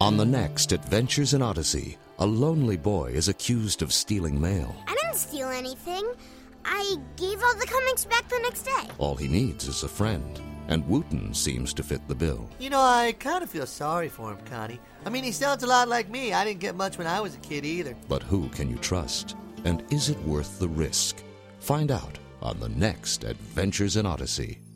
On the next Adventures in Odyssey, a lonely boy is accused of stealing mail. I didn't steal anything. I gave all the comics back the next day. All he needs is a friend, and Wooten seems to fit the bill. You know, I kind of feel sorry for him, Connie. I mean, he sounds a lot like me. I didn't get much when I was a kid either. But who can you trust? And is it worth the risk? Find out on the next Adventures in Odyssey.